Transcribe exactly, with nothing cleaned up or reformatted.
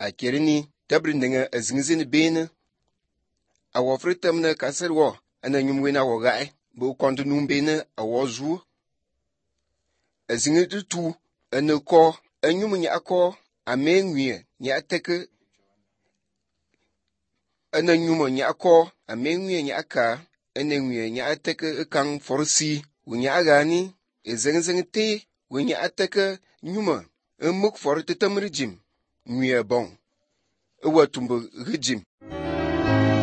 a kerini tabri ndinga azingzin bene a wofri tamna kasar wo ana nyum wena wo gae bu kontu num bene a wo zu azingi tu ana ko anyum nya ko amenwie nya teke ana nyum nya ko amenwie nya ka ana nwie nya teke kan forsi wunya gani ezengzeng te wunya teke nyuma emuk for te tamri jim nwie bon ewa tumbu rijim